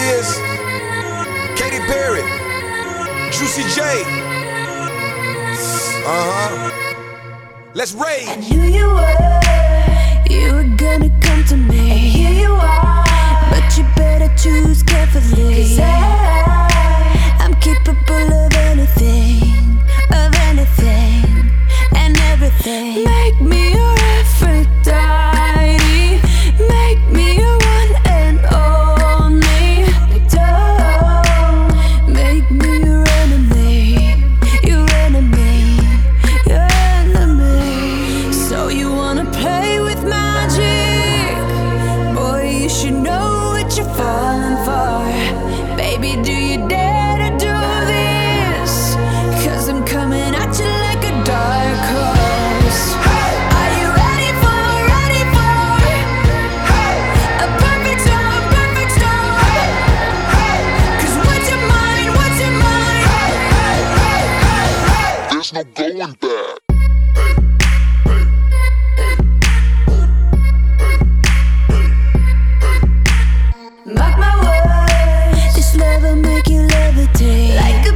is Katy Perry, Juicy J. Let's rage. I knew you were gonna come to me, and here you are. But you better choose carefully, 'cause I'm capable of anything, and everything. Make me your Aphrodite, make me your one and only. Don't make me your enemy, your enemy, your enemy. So you wanna play with magic? Boy, you should know what you're falling for. Baby, do you dare to do this? 'Cause I'm coming at you like a dark horse. Are you ready for a perfect storm, perfect storm? 'Cause what's your mind, what's your mind? There's no going back. Mark my words, this love will make you levitate like a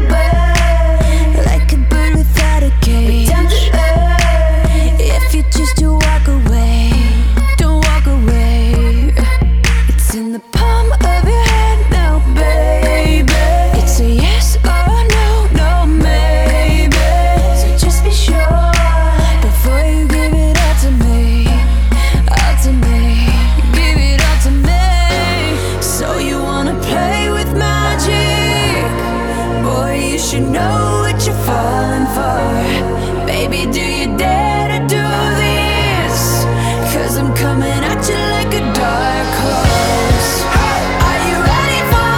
bird without a cage. Down to earth, if you choose to walk away, don't walk away. It's in the palm of your hand now, baby. It's a yes or no, no maybe. So just be sure before you give it all to me, all to me. Give it all to me. So you wanna play with magic? Boy, you should know what you're falling for. Baby, do you dare to do this? 'Cause I'm coming at you like a dark horse. Are you ready for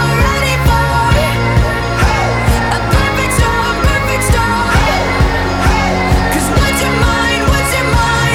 a perfect storm, perfect storm? 'Cause what's your mind, what's your mind?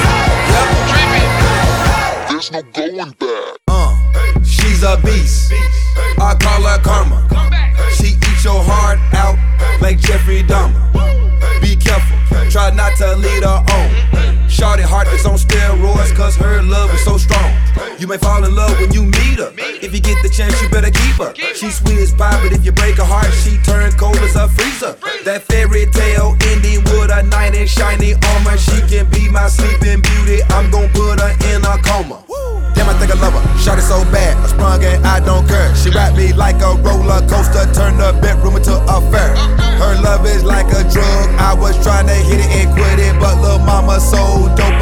There's no going back. She's a beast. I call her karma. She eats your heart out like Jeffrey Dahmer. Be careful, try not to lead her on. Shorty heart is on steroids, 'cause her love is so strong. You may fall in love when you meet her. If you get the chance, you better keep her. She's sweet as pie, but if you break her heart, she turn cold as a freezer. That fairy tale ending with a knight in shiny armor. She can be my sleeping beauty, I'm gon' put her in a coma. Damn, I think I love her. Shot it so bad, I sprung and I don't care. She wrapped me like a roller coaster, turned the bedroom into a fair. Her love is like a drug. I was trying to hit it and quit it, but lil' mama so dope